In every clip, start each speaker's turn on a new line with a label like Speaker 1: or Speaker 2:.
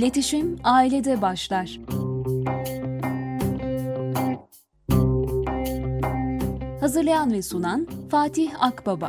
Speaker 1: İletişim ailede başlar. Hazırlayan ve sunan Fatih Akbaba.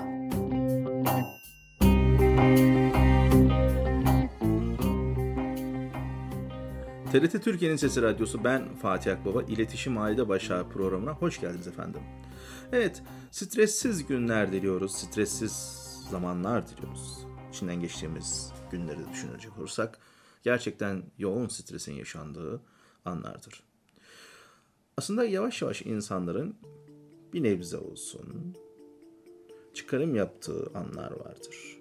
Speaker 2: TRT Türkiye'nin Sesi Radyosu, ben Fatih Akbaba. İletişim Ailede Başlar programına hoş geldiniz efendim. Evet, stressiz günler diliyoruz, stressiz zamanlar diliyoruz. İçinden geçtiğimiz günleri de düşünecek olursak gerçekten yoğun stresin yaşandığı anlardır. Aslında yavaş yavaş insanların bir nebze olsun çıkarım yaptığı anlar vardır.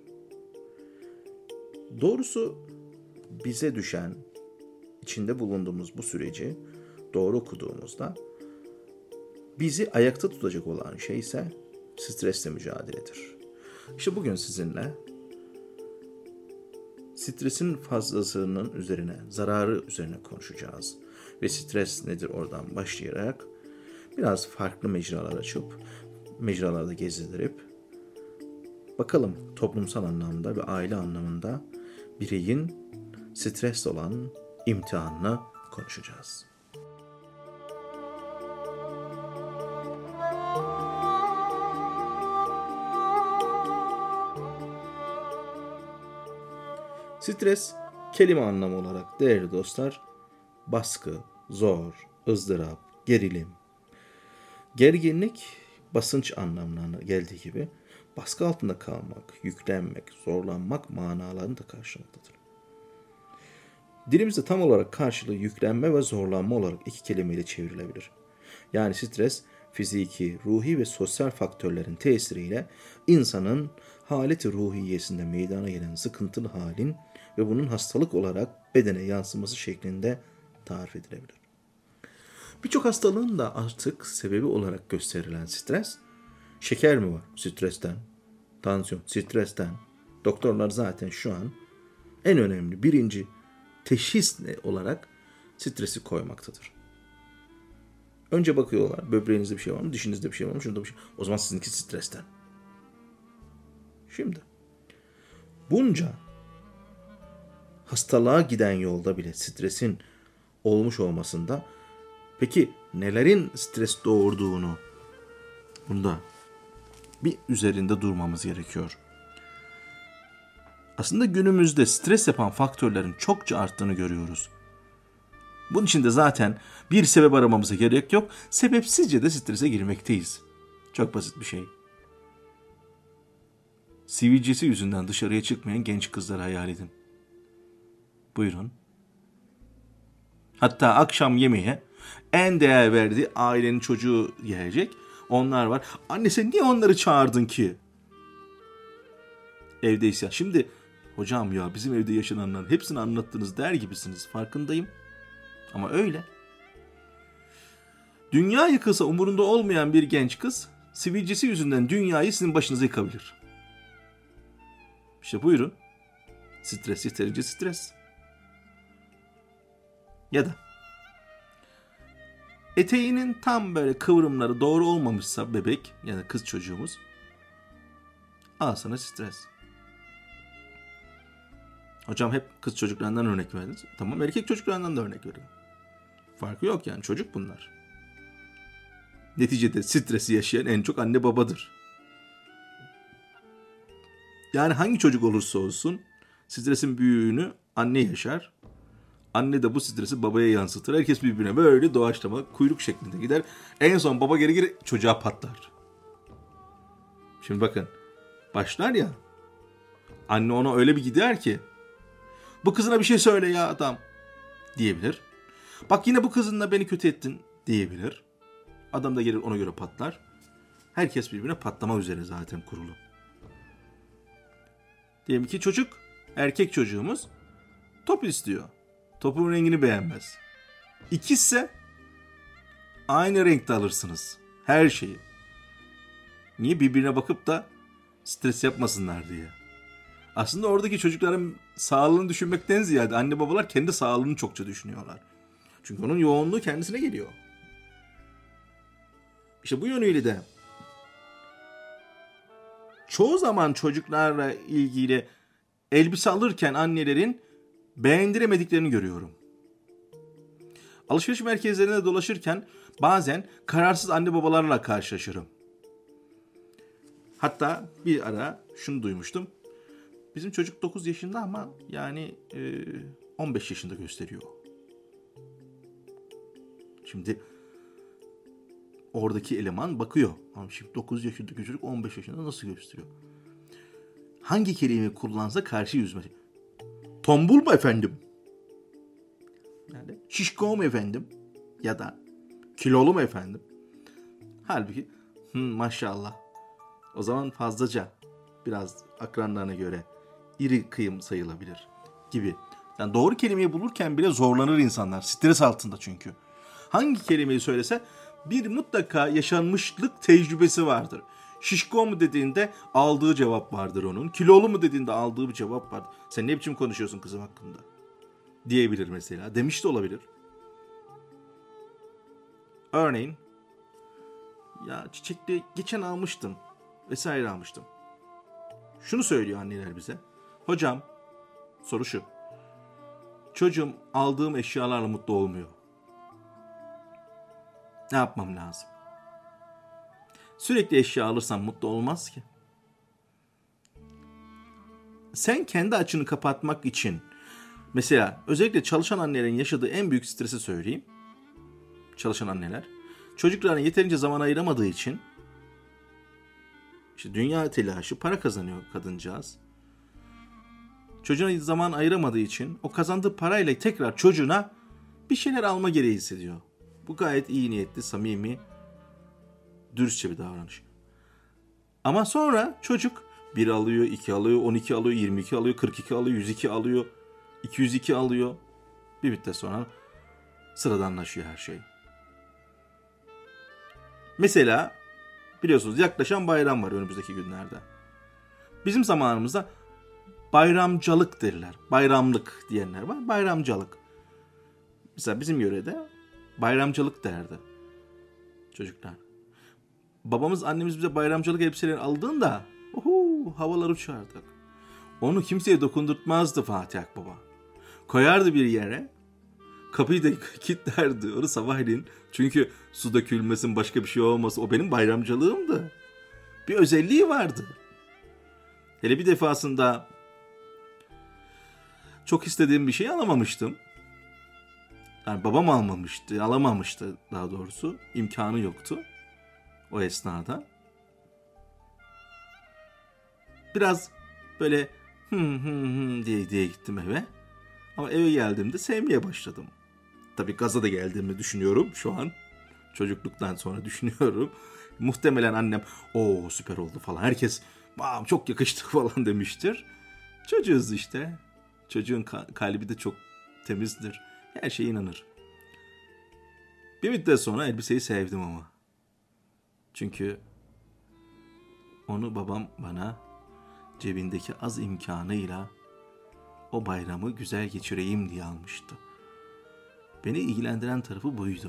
Speaker 2: Doğrusu bize düşen, içinde bulunduğumuz bu süreci doğru okuduğumuzda bizi ayakta tutacak olan şey ise stresle mücadeledir. İşte bugün sizinle stresin fazlasının üzerine, zararı üzerine konuşacağız. Ve stres nedir oradan başlayarak biraz farklı mecralar açıp, mecralarda gezdirip bakalım toplumsal anlamda ve aile anlamında bireyin stresle olan imtihanını konuşacağız. Stres, kelime anlamı olarak değerli dostlar, baskı, zor, ızdırap, gerilim, gerginlik, basınç anlamlarına geldiği gibi baskı altında kalmak, yüklenmek, zorlanmak manalarını da karşılamaktadır. Dilimizde tam olarak karşılığı yüklenme ve zorlanma olarak iki kelimeyle çevrilebilir. Yani stres, fiziki, ruhi ve sosyal faktörlerin tesiriyle insanın haleti ruhiyesinde meydana gelen sıkıntılı halin ve bunun hastalık olarak bedene yansıması şeklinde tarif edilebilir. Birçok hastalığın da artık sebebi olarak gösterilen stres, şeker mi var? Stresten. Tansiyon, stresten. Doktorlar zaten şu an en önemli birinci teşhis olarak stresi koymaktadır. Önce bakıyorlar, böbreğinizde bir şey var mı, dişinizde bir şey var mı, şurada bir şey. O zaman sizinki stresten. Şimdi bunca hastalığa giden yolda bile stresin olmuş olmasında peki nelerin stres doğurduğunu bunda bir üzerinde durmamız gerekiyor. Aslında günümüzde stres yapan faktörlerin çokça arttığını görüyoruz. Bunun için de zaten bir sebep aramamıza gerek yok. Sebepsizce de strese girmekteyiz. Çok basit bir şey. Sivilcesi yüzünden dışarıya çıkmayan genç kızları hayal edin. Buyurun. Hatta akşam yemeğe en değer verdiği ailenin çocuğu gelecek. Onlar var. Anne sen niye onları çağırdın ki? Evdeyse. Şimdi hocam ya bizim evde yaşananların hepsini anlattınız der gibisiniz. Farkındayım. Ama öyle. Dünya yıkılsa umurunda olmayan bir genç kız sivilcesi yüzünden dünyayı sizin başınıza yıkabilir. İşte buyurun. Stres, yeterince stres. Ya da eteğinin tam böyle kıvrımları doğru olmamışsa bebek ya da kız çocuğumuz, al sana stres. Hocam hep kız çocuklarından örnek verdiniz. Tamam, erkek çocuklarından da örnek verin. Farkı yok yani, çocuk bunlar. Neticede stresi yaşayan en çok anne babadır. Yani hangi çocuk olursa olsun stresin büyüğünü anne yaşar. Anne de bu stresi babaya yansıtır. Herkes birbirine böyle doğaçlama kuyruk şeklinde gider. En son baba geri çocuğa patlar. Şimdi bakın, başlar ya, anne ona öyle bir gider ki bu kızına bir şey söyle ya adam diyebilir. Bak yine bu kızınla beni kötü ettin diyebilir. Adam da gelir ona göre patlar. Herkes birbirine patlama üzere zaten kurulu. Diyelim ki çocuk, erkek çocuğumuz top istiyor. Topun rengini beğenmez. İkizse aynı renkte alırsınız. Her şeyi. Niye? Birbirine bakıp da stres yapmasınlar diye. Aslında oradaki çocukların sağlığını düşünmekten ziyade anne babalar kendi sağlığını çokça düşünüyorlar. Çünkü onun yoğunluğu kendisine geliyor. İşte bu yönüyle de çoğu zaman çocuklarla ilgili elbise alırken annelerin beğendiremediklerini görüyorum. Alışveriş merkezlerinde dolaşırken bazen kararsız anne babalarla karşılaşırım. Hatta bir ara şunu duymuştum. Bizim çocuk 9 yaşında ama yani 15 yaşında gösteriyor. Şimdi oradaki eleman bakıyor. Ama şimdi 9 yaşındaki çocuk 15 yaşında nasıl gösteriyor? Hangi kelimeyi kullansa karşı yüzme. Tombul mu efendim? Yani şişko mu efendim? Ya da kilolu mu efendim? Halbuki maşallah. O zaman fazlaca biraz akranlarına göre iri kıyım sayılabilir gibi. Yani doğru kelimeyi bulurken bile zorlanır insanlar. Stres altında çünkü. Hangi kelimeyi söylese bir mutlaka yaşanmışlık tecrübesi vardır. Şişko mu dediğinde aldığı cevap vardır onun. Kilolu mu dediğinde aldığı bir cevap vardır. Sen ne biçim konuşuyorsun kızım hakkında? Diyebilir mesela. Demiş de olabilir. Örneğin ya çiçekli geçen almıştım vesaire almıştım. Şunu söylüyor anneler bize. Hocam soru şu. Çocuğum aldığım eşyalarla mutlu olmuyor. Ne yapmam lazım? Sürekli eşya alırsam mutlu olmaz ki. Sen kendi açını kapatmak için mesela özellikle çalışan annelerin yaşadığı en büyük stresi söyleyeyim. Çalışan anneler çocuklarına yeterince zaman ayıramadığı için işte dünya telaşı, para kazanıyor kadıncağız. Çocuğuna zaman ayıramadığı için o kazandığı parayla tekrar çocuğuna bir şeyler alma gereği hissediyor. Bu gayet iyi niyetli, samimi, dürüstçe bir davranış. Ama sonra çocuk 1 alıyor, 2 alıyor, 12 alıyor, 22 alıyor, 42 alıyor, 102 alıyor, 202 alıyor. Bir müddet sonra sıradanlaşıyor her şey. Mesela biliyorsunuz yaklaşan bayram var önümüzdeki günlerde. Bizim zamanımızda bayramcalık derler. Bayramlık diyenler var. Bayramcalık. Mesela bizim yörede bayramcalık derdi çocuklar. Babamız annemiz bize bayramcalık elbiselerini aldığında havalar uçardık. Onu kimseye dokundurtmazdı Fatih Akbaba. Koyardı bir yere. Kapıyı da kilitlerdi. Onu sabahleyin. Çünkü su dökülmesin başka bir şey olmasın. O benim bayramcalığımdı. Bir özelliği vardı. Hele bir defasında çok istediğim bir şey alamamıştım. Yani babam alamamıştı daha doğrusu. İmkanı yoktu o esnada. Biraz böyle diye gittim eve. Ama eve geldiğimde sevmeye başladım. Tabii gaza da geldiğimi düşünüyorum şu an. Çocukluktan sonra düşünüyorum. Muhtemelen annem süper oldu falan. Herkes çok yakıştı falan demiştir. Çocuğuz işte. Çocuğun kalbi de çok temizdir. Her şeye inanır. Bir müddet sonra elbiseyi sevdim ama. Çünkü onu babam bana cebindeki az imkanıyla o bayramı güzel geçireyim diye almıştı. Beni ilgilendiren tarafı buydu.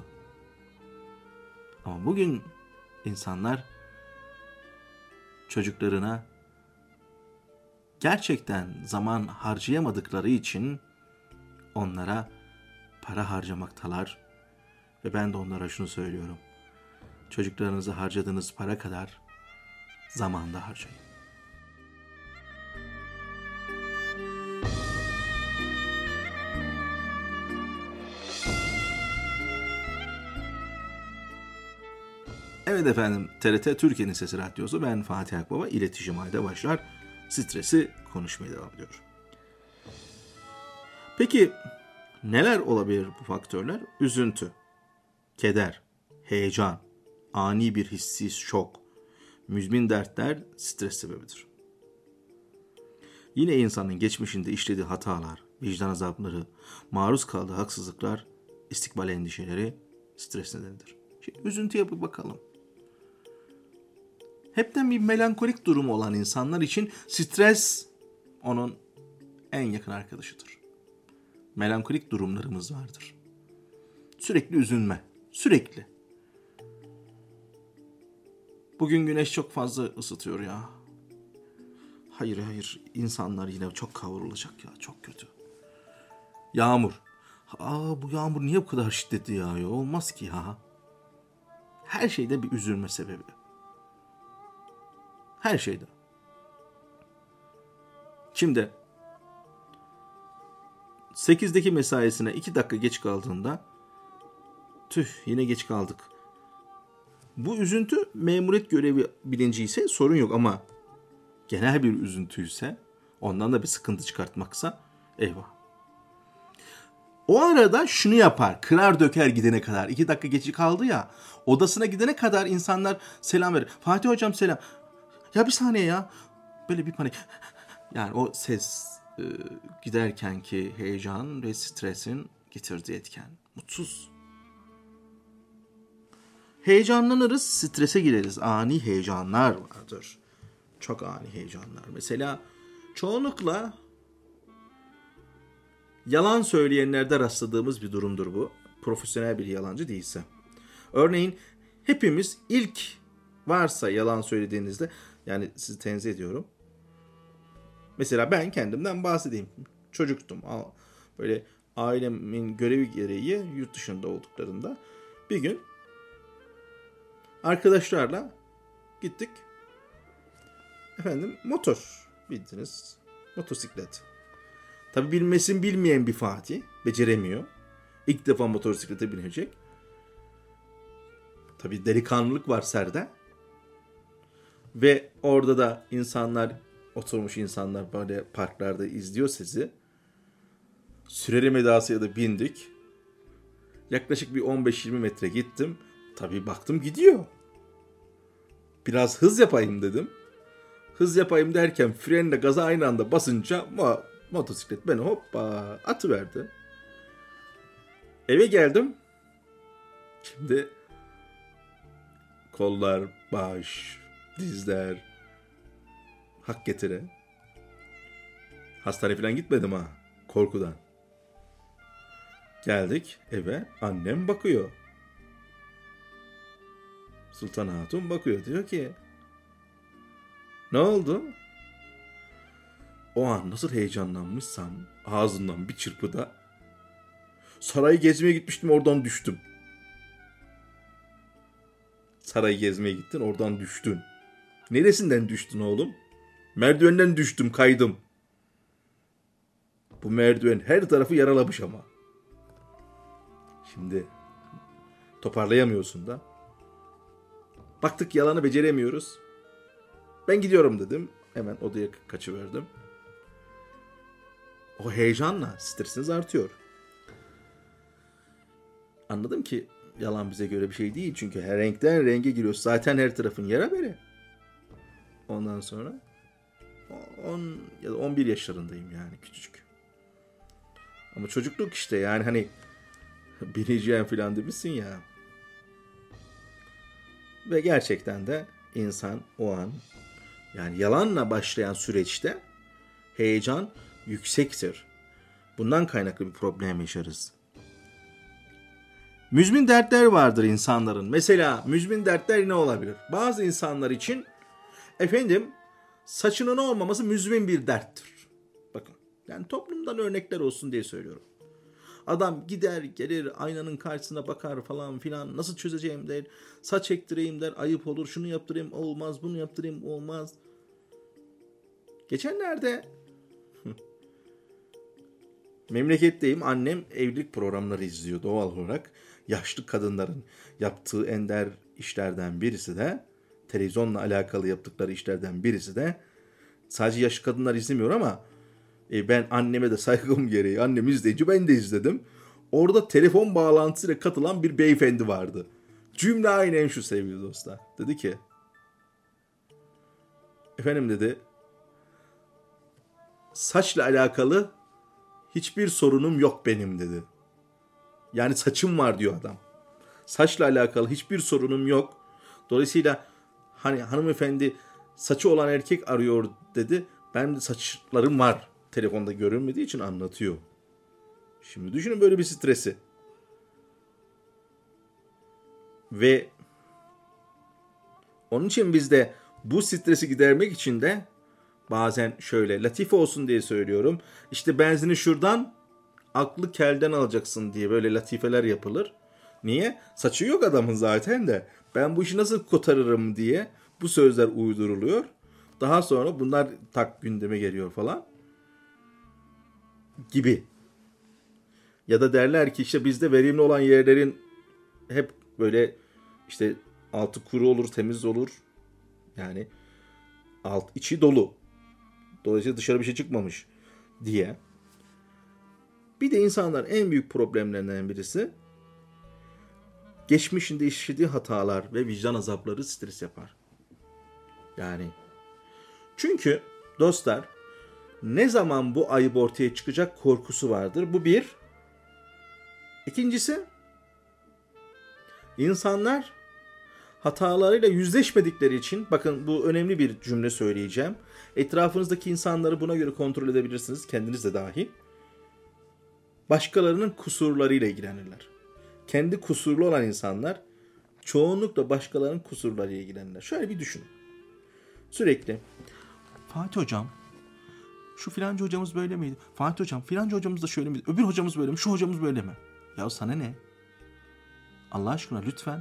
Speaker 2: Ama bugün insanlar çocuklarına gerçekten zaman harcayamadıkları için onlara para harcamaktalar. Ve ben de onlara şunu söylüyorum. Çocuklarınıza harcadığınız para kadar zaman da harcayın. Evet efendim, TRT Türkiye'nin Sesi Radyosu, ben Fatih Akbaba, iletişim ayda başlar. Stresi konuşmaya devam ediyor. Peki neler olabilir bu faktörler? Üzüntü, keder, heyecan, ani bir hissi şok, müzmin dertler stres sebebidir. Yine insanın geçmişinde işlediği hatalar, vicdan azapları, maruz kaldığı haksızlıklar, istikbal endişeleri stres nedenidir. Şimdi üzüntüye bir bakalım. Hepten bir melankolik durumu olan insanlar için stres onun en yakın arkadaşıdır. Melankolik durumlarımız vardır. Sürekli üzülme, sürekli. Bugün güneş çok fazla ısıtıyor ya. Hayır, insanlar yine çok kavrulacak ya, çok kötü. Yağmur. Bu yağmur niye bu kadar şiddetli yağıyor? Olmaz ki ya. Her şeyde bir üzülme sebebi. Her şeyde. Şimdi 8'deki mesaisine 2 dakika geç kaldığında tüh yine geç kaldık. Bu üzüntü memuriyet görevi bilinci ise sorun yok ama genel bir üzüntüyse, ondan da bir sıkıntı çıkartmaksa eyvah. O arada şunu yapar, kırar döker gidene kadar. 2 dakika geçi kaldı ya, odasına gidene kadar insanlar selam verir. Fatih hocam selam. Ya bir saniye ya. Böyle bir panik. Yani o ses giderkenki heyecan ve stresin getirdiği etken. Mutsuz. Heyecanlanırız, strese gireriz. Ani heyecanlar vardır. Çok ani heyecanlar. Mesela çoğunlukla yalan söyleyenlerde rastladığımız bir durumdur bu. Profesyonel bir yalancı değilse. Örneğin hepimiz ilk varsa yalan söylediğinizde, yani sizi tenzih ediyorum. Mesela ben kendimden bahsedeyim. Çocuktum. Böyle ailemin görevi gereği yurt dışında olduklarında bir gün arkadaşlarla gittik. Motor bindiniz. Motosiklet. Tabii bilmesin bilmeyen bir Fatih. Beceremiyor. İlk defa motosiklete binecek. Tabii delikanlılık var serde. Ve orada da insanlar, oturmuş insanlar böyle parklarda izliyor sizi. Sürerim edasıya da bindik. Yaklaşık bir 15-20 metre gittim. Tabii baktım gidiyor. Biraz hız yapayım dedim. Hız yapayım derken frenle gaza aynı anda basınca motosiklet beni hoppa atıverdi. Eve geldim. Şimdi kollar, baş, dizler hak getire. Hastaneye falan gitmedim ha, korkudan. Geldik eve, annem bakıyor. Sultan Hatun bakıyor, diyor ki ne oldu? O an nasıl heyecanlanmışsam ağzından bir çırpıda sarayı gezmeye gitmiştim, oradan düştüm. Sarayı gezmeye gittin, oradan düştün. Neresinden düştün oğlum? Merdivenden düştüm, kaydım. Bu merdiven her tarafı yaralamış ama. Şimdi toparlayamıyorsun da. Baktık yalanı beceremiyoruz. Ben gidiyorum dedim. Hemen odaya kaçıverdim. O heyecanla stresiniz artıyor. Anladım ki yalan bize göre bir şey değil. Çünkü her renkten renge giriyoruz. Zaten her tarafın yara bere. Ondan sonra 10 ya da 11 yaşlarındayım yani, küçücük. Ama çocukluk işte, yani hani bineceğim falan demişsin ya. Ve gerçekten de insan o an, yani yalanla başlayan süreçte heyecan yüksektir. Bundan kaynaklı bir problem yaşarız. Müzmin dertler vardır insanların. Mesela müzmin dertler ne olabilir? Bazı insanlar için saçının olmaması müzmin bir derttir. Bakın, yani toplumdan örnekler olsun diye söylüyorum. Adam gider gelir aynanın karşısına bakar falan filan, nasıl çözeceğim der. Saç ektireyim der, ayıp olur, şunu yaptırayım olmaz, bunu yaptırayım olmaz. Geçenlerde memleketteyim, annem evlilik programları izliyor doğal olarak. Yaşlı kadınların yaptığı ender işlerden birisi de, televizyonla alakalı yaptıkları işlerden birisi de, sadece yaşlı kadınlar izlemiyor ama ben anneme de saygım gereği, annem izleyince ben de izledim. Orada telefon bağlantısıyla katılan bir beyefendi vardı. Cümle aynen şu sevgili dostlar. Dedi ki, dedi, saçla alakalı hiçbir sorunum yok benim dedi. Yani saçım var diyor adam. Saçla alakalı hiçbir sorunum yok. Dolayısıyla hani hanımefendi saçı olan erkek arıyor dedi. Benim de saçlarım var. Telefonda görünmediği için anlatıyor. Şimdi düşünün böyle bir stresi. Ve onun için biz de bu stresi gidermek için de bazen şöyle latife olsun diye söylüyorum. İşte benzini şuradan aklı kelden alacaksın diye böyle latifeler yapılır. Niye? Saçı yok adamın zaten de. Ben bu işi nasıl kotarırım diye bu sözler uyduruluyor. Daha sonra bunlar gündeme geliyor falan. Gibi. Ya da derler ki işte bizde verimli olan yerlerin hep böyle işte altı kuru olur, temiz olur. Yani içi dolu. Dolayısıyla dışarı bir şey çıkmamış diye. Bir de insanların en büyük problemlerinden birisi geçmişinde işlediği hatalar ve vicdan azapları stres yapar. Yani çünkü dostlar ne zaman bu ayıp ortaya çıkacak korkusu vardır. Bu bir. İkincisi insanlar hatalarıyla yüzleşmedikleri için, bakın bu önemli bir cümle söyleyeceğim. Etrafınızdaki insanları buna göre kontrol edebilirsiniz, kendiniz de dahil. Başkalarının kusurlarıyla ilgilenirler. Kendi kusurlu olan insanlar çoğunlukla başkalarının kusurlarıyla ilgilenirler. Şöyle bir düşünün. Sürekli Fatih hocam, şu filanca hocamız böyle miydi? Fatih hocam, filanca hocamız da şöyle miydi? Öbür hocamız böyle mi? Şu hocamız böyle mi? Ya sana ne? Allah aşkına lütfen.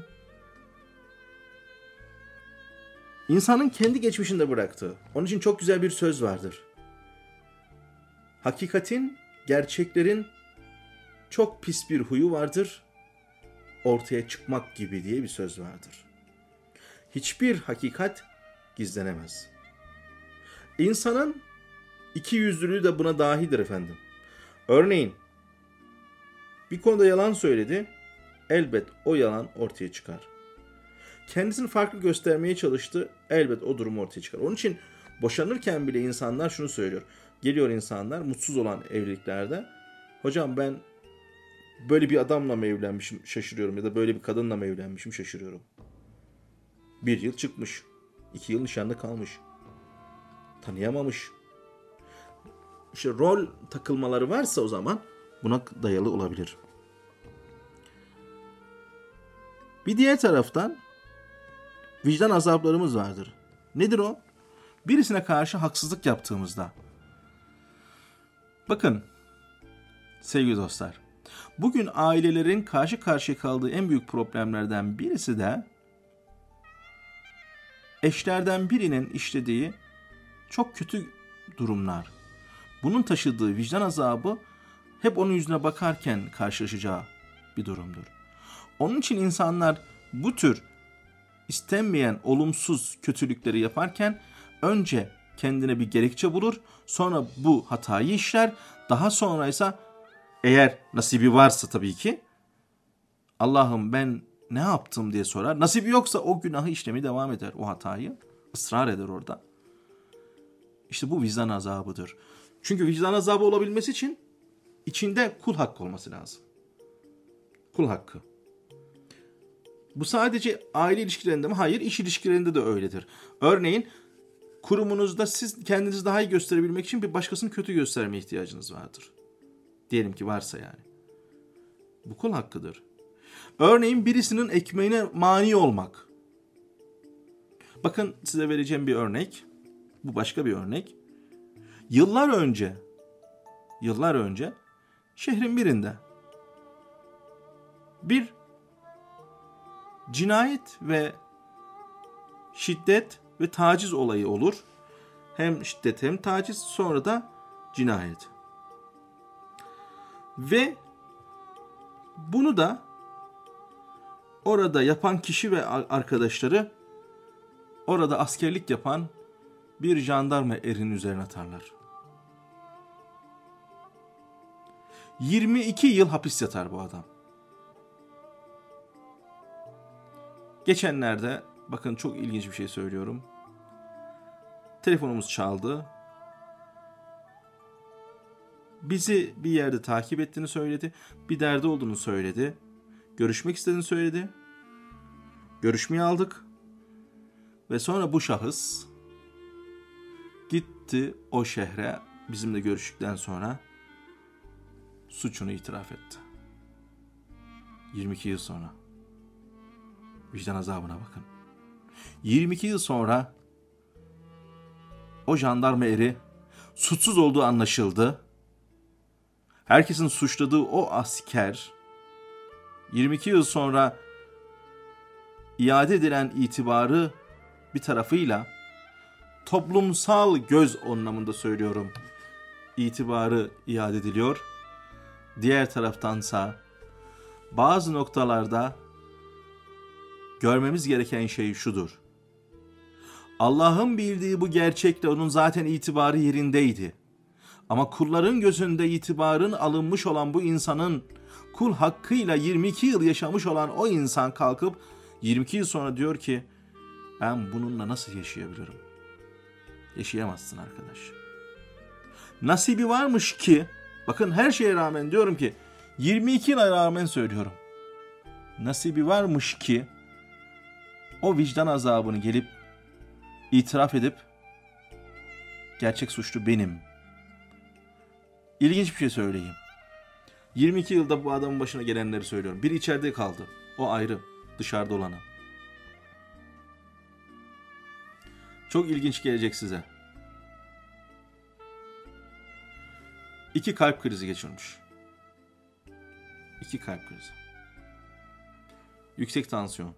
Speaker 2: İnsanın kendi geçmişinde bıraktığı. Onun için çok güzel bir söz vardır. Hakikatin, gerçeklerin çok pis bir huyu vardır. Ortaya çıkmak gibi diye bir söz vardır. Hiçbir hakikat gizlenemez. İnsanın ikiyüzlülüğü de buna dahidir efendim. Örneğin bir konuda yalan söyledi, elbet o yalan ortaya çıkar. Kendisini farklı göstermeye çalıştı, elbet o durum ortaya çıkar. Onun için boşanırken bile insanlar şunu söylüyor. Geliyor insanlar mutsuz olan evliliklerde. Hocam ben böyle bir adamla mı evlenmişim şaşırıyorum ya da böyle bir kadınla mı evlenmişim şaşırıyorum. 1 yıl çıkmış, 2 yıl nişanlı kalmış, tanıyamamış. İşte rol takılmaları varsa o zaman buna dayalı olabilir. Bir diğer taraftan vicdan azaplarımız vardır. Nedir o? Birisine karşı haksızlık yaptığımızda. Bakın sevgili dostlar, bugün ailelerin karşı karşıya kaldığı en büyük problemlerden birisi de eşlerden birinin işlediği çok kötü durumlar. Bunun taşıdığı vicdan azabı hep onun yüzüne bakarken karşılaşacağı bir durumdur. Onun için insanlar bu tür istenmeyen olumsuz kötülükleri yaparken önce kendine bir gerekçe bulur, sonra bu hatayı işler, daha sonra ise eğer nasibi varsa tabii ki Allah'ım ben ne yaptım diye sorar. Nasibi yoksa o günahı işlemeye devam eder, o hatayı ısrar eder orada. İşte bu vicdan azabıdır. Çünkü vicdan azabı olabilmesi için içinde kul hakkı olması lazım. Kul hakkı. Bu sadece aile ilişkilerinde mi? Hayır, iş ilişkilerinde de öyledir. Örneğin kurumunuzda siz kendinizi daha iyi gösterebilmek için bir başkasını kötü göstermeye ihtiyacınız vardır. Diyelim ki varsa yani. Bu kul hakkıdır. Örneğin birisinin ekmeğine mani olmak. Bakın size vereceğim bir örnek. Bu başka bir örnek. Yıllar önce şehrin birinde bir cinayet ve şiddet ve taciz olayı olur. Hem şiddet hem taciz, sonra da cinayet. Ve bunu da orada yapan kişi ve arkadaşları orada askerlik yapan bir jandarma erinin üzerine atarlar. 22 yıl hapis yatar bu adam. Geçenlerde bakın çok ilginç bir şey söylüyorum. Telefonumuz çaldı. Bizi bir yerde takip ettiğini söyledi. Bir derdi olduğunu söyledi. Görüşmek istediğini söyledi. Görüşmeyi aldık. Ve sonra bu şahıs gitti o şehre bizimle görüştükten sonra suçunu itiraf etti. 22 yıl sonra. Vicdan azabına bakın. 22 yıl sonra o jandarma eri suçsuz olduğu anlaşıldı. herkesin suçladığı o asker 22 yıl sonra iade edilen itibarı bir tarafıyla toplumsal göz anlamında söylüyorum, itibarı iade ediliyor. Diğer taraftansa bazı noktalarda görmemiz gereken şey şudur. Allah'ın bildiği bu gerçekle onun zaten itibarı yerindeydi. Ama kulların gözünde itibarın alınmış olan bu insanın kul hakkıyla 22 yıl yaşamış olan o insan kalkıp 22 yıl sonra diyor ki ben bununla nasıl yaşayabilirim? Yaşayamazsın arkadaş. Nasibi varmış ki, bakın her şeye rağmen diyorum ki 22 yıla rağmen söylüyorum. Nasibi varmış ki o vicdan azabını gelip itiraf edip gerçek suçlu benim. İlginç bir şey söyleyeyim. 22 yılda bu adamın başına gelenleri söylüyorum. Biri içeride kaldı. O ayrı. Dışarıda olanı. Çok ilginç gelecek size. 2 kalp krizi geçirmiş. 2 kalp krizi. Yüksek tansiyon.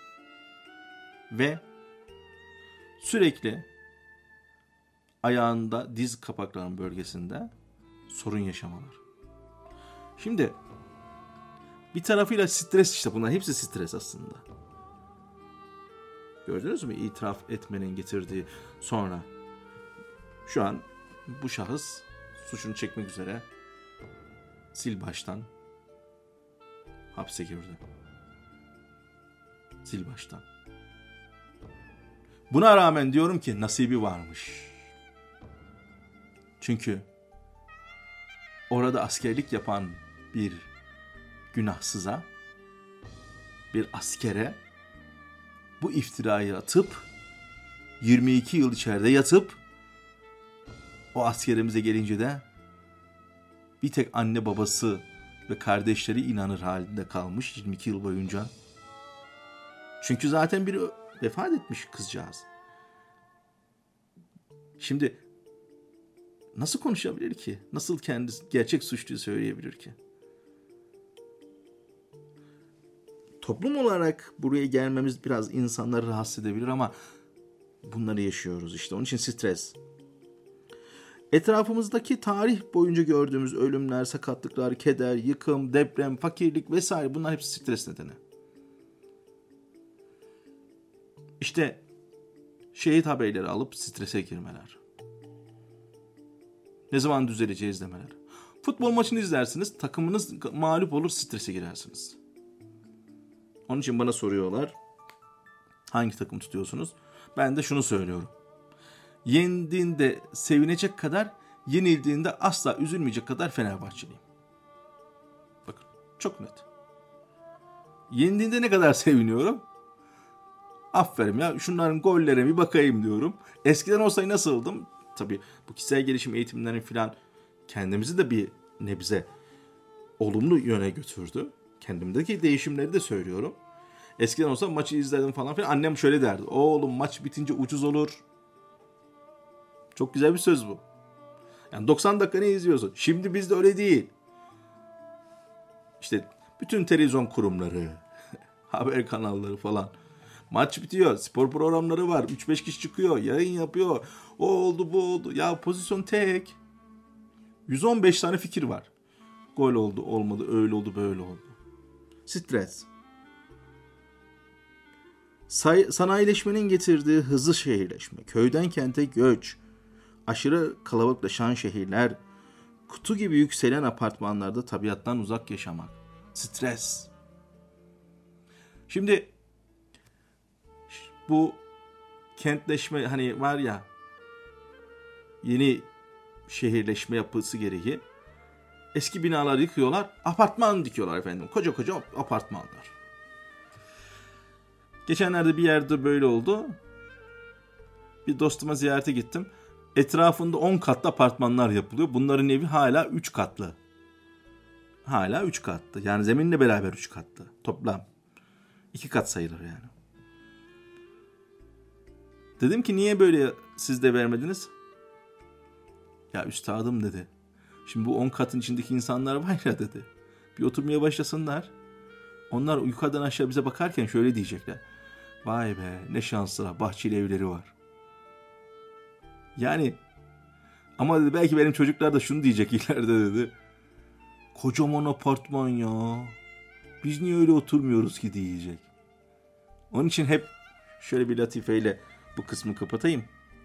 Speaker 2: Ve sürekli ayağında diz kapaklarının bölgesinde sorun yaşamalar. Şimdi bir tarafıyla stres, işte bunlar hepsi stres aslında. Gördünüz mü itiraf etmenin getirdiği sonra. Şu an bu şahıs suçunu çekmek üzere sil baştan hapse girdi. Sil baştan. Buna rağmen diyorum ki nasibi varmış. Çünkü orada askerlik yapan bir günahsıza, bir askere bu iftirayı atıp 22 yıl içeride yatıp o askerimize gelince de bir tek anne babası ve kardeşleri inanır halinde kalmış 22 yıl boyunca. Çünkü zaten biri vefat etmiş kızcağız. Şimdi nasıl konuşabilir ki? Nasıl kendisi gerçek suçluyu söyleyebilir ki? Toplum olarak buraya gelmemiz biraz insanları rahatsız edebilir ama bunları yaşıyoruz işte. Onun için stres. Etrafımızdaki tarih boyunca gördüğümüz ölümler, sakatlıklar, keder, yıkım, deprem, fakirlik vesaire bunlar hepsi stres nedeni. İşte şehit haberleri alıp strese girmeler. Ne zaman düzeleceğiz demeler. Futbol maçını izlersiniz, takımınız mağlup olur, strese girersiniz. Onun için bana soruyorlar, hangi takım tutuyorsunuz? Ben de şunu söylüyorum. Yendiğinde sevinecek kadar, yenildiğinde asla üzülmeyecek kadar Fenerbahçeliyim. Bakın, çok net. Yendiğinde ne kadar seviniyorum? Aferin ya, şunların gollerine bir bakayım diyorum. Eskiden olsaydı nasıldım? Tabii bu kişisel gelişim eğitimlerinin filan kendimizi de bir nebze olumlu yöne götürdü. Kendimdeki değişimleri de söylüyorum. Eskiden olsa maçı izledim falan filan. Annem şöyle derdi. Oğlum maç bitince ucuz olur. Çok güzel bir söz bu. Yani 90 dakika ne izliyorsun? Şimdi bizde öyle değil. İşte bütün televizyon kurumları, haber kanalları falan. Maç bitiyor. Spor programları var. 3-5 kişi çıkıyor. Yayın yapıyor. O oldu bu oldu. Ya pozisyon tek. 115 tane fikir var. Gol oldu, olmadı, öyle oldu, böyle oldu. Stres. Sanayileşmenin getirdiği hızlı şehirleşme, köyden kente göç, aşırı kalabalıklaşan şehirler, kutu gibi yükselen apartmanlarda tabiattan uzak yaşamak. Stres. Şimdi bu kentleşme hani var ya, yeni şehirleşme yapısı gereği eski binaları yıkıyorlar, apartman dikiyorlar efendim. Koca koca apartmanlar. Geçenlerde bir yerde böyle oldu. Bir dostuma ziyarete gittim. Etrafında 10 katlı apartmanlar yapılıyor. Bunların evi hala 3 katlı. Hala 3 katlı. Yani zeminle beraber 3 katlı. Toplam 2 kat sayılır yani. Dedim ki niye böyle siz de vermediniz? Ya üstadım dedi. Şimdi bu 10 katın içindeki insanlar var ya dedi. Bir oturmaya başlasınlar. Onlar yukarıdan aşağı bize bakarken şöyle diyecekler. Vay be ne şanslılar, bahçeli evleri var. Yani ama dedi belki benim çocuklar da şunu diyecek ileride dedi. Kocaman apartman ya. Biz niye öyle oturmuyoruz ki diyecek. Onun için hep şöyle bir latifeyle bu kısmı kapatayım.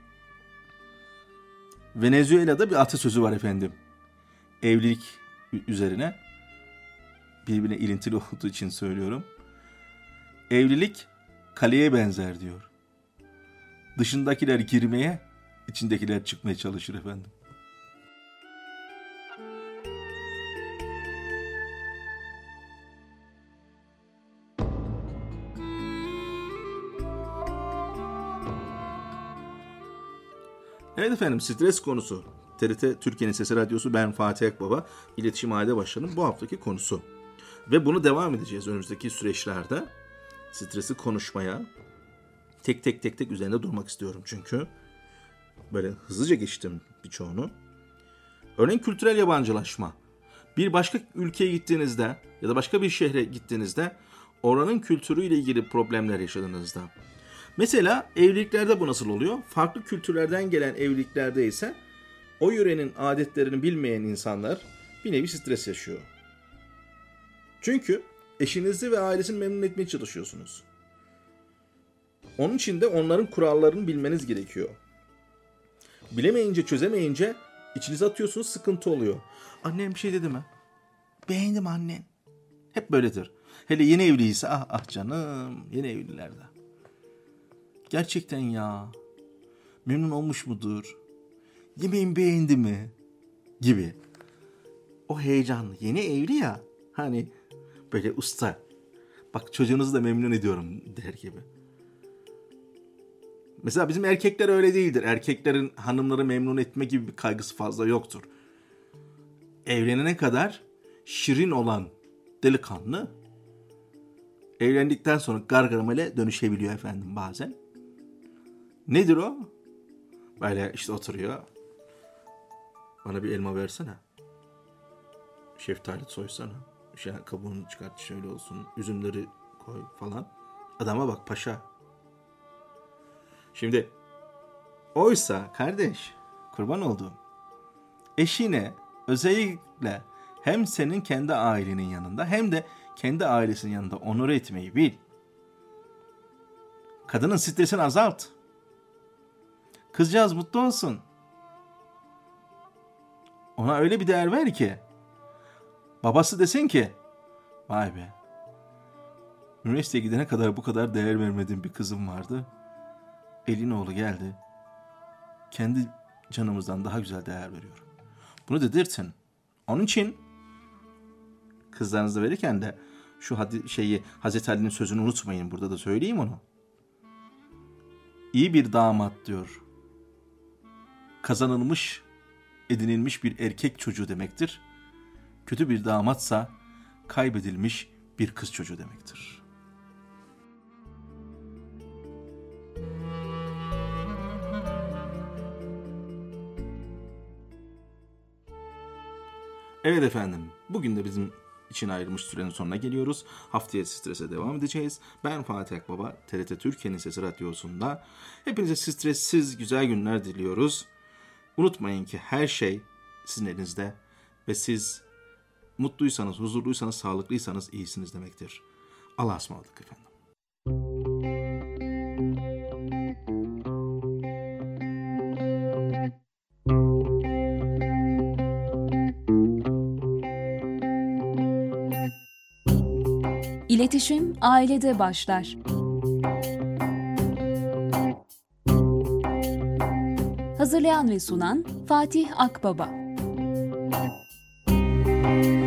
Speaker 2: Venezuela'da bir atasözü var efendim. Evlilik üzerine. Birbirine ilintili olduğu için söylüyorum. Evlilik kaleye benzer diyor. Dışındakiler girmeye, içindekiler çıkmaya çalışır efendim. Evet efendim, stres konusu. TRT Türkiye'nin Sesi Radyosu, ben Fatih Akbaba, İletişim Aile Başkanım, bu haftaki konusu. Ve bunu devam edeceğiz önümüzdeki süreçlerde. Stresi konuşmaya, tek tek üzerinde durmak istiyorum çünkü. Böyle hızlıca geçtim birçoğunu. Örneğin kültürel yabancılaşma. Bir başka ülkeye gittiğinizde ya da başka bir şehre gittiğinizde oranın kültürüyle ilgili problemler yaşadığınızda. Mesela evliliklerde bu nasıl oluyor? Farklı kültürlerden gelen evliliklerde ise o yörenin adetlerini bilmeyen insanlar bir nevi stres yaşıyor. Çünkü eşinizi ve ailesini memnun etmeye çalışıyorsunuz. Onun için de onların kurallarını bilmeniz gerekiyor. Bilemeyince, çözemeyince içinize atıyorsunuz, sıkıntı oluyor. Annem bir şey dedi mi? Beğendim annen. Hep böyledir. Hele yeni evliyse ah canım, yeni evlilerde. Gerçekten ya. Memnun olmuş mudur? Yemeğimi beğendi mi? Gibi. O heyecanlı. Yeni evli ya. Hani böyle usta. Bak çocuğunuzu da memnun ediyorum der gibi. Mesela bizim erkekler öyle değildir. Erkeklerin hanımları memnun etme gibi bir kaygısı fazla yoktur. Evlenene kadar şirin olan delikanlı evlendikten sonra gargamele dönüşebiliyor efendim bazen. Nedir o? Böyle işte oturuyor. Bana bir elma versene. Şeftali soysana. Kabuğunu çıkart şöyle olsun. Üzümleri koy falan. Adama bak paşa. Şimdi oysa kardeş, kurban olduğum, eşine özellikle hem senin kendi ailenin yanında hem de kendi ailesinin yanında onur etmeyi bil. Kadının stresini azalt. Kızcağız mutlu olsun. Ona öyle bir değer ver ki babası desin ki vay be, üniversiteye gidene kadar bu kadar değer vermediğim bir kızım vardı. Elinoğlu geldi. Kendi canımızdan daha güzel değer veriyor. Bunu dedirtin. Onun için kızlarınızı verirken de şu Hazreti Ali'nin sözünü unutmayın. Burada da söyleyeyim onu. İyi bir damat diyor. Kazanılmış, edinilmiş bir erkek çocuğu demektir. Kötü bir damatsa kaybedilmiş bir kız çocuğu demektir. Evet efendim, bugün de bizim için ayrılmış sürenin sonuna geliyoruz. Haftaya strese devam edeceğiz. Ben Fatih Akbaba, TRT Türkiye'nin Sesi Radyosu'nda. Hepinize stressiz güzel günler diliyoruz. Unutmayın ki her şey sizin elinizde ve siz mutluysanız, huzurluysanız, sağlıklıysanız iyisiniz demektir. Allah'a ısmarladık efendim.
Speaker 1: İletişim ailede başlar. Hazırlayan ve sunan Fatih Akbaba.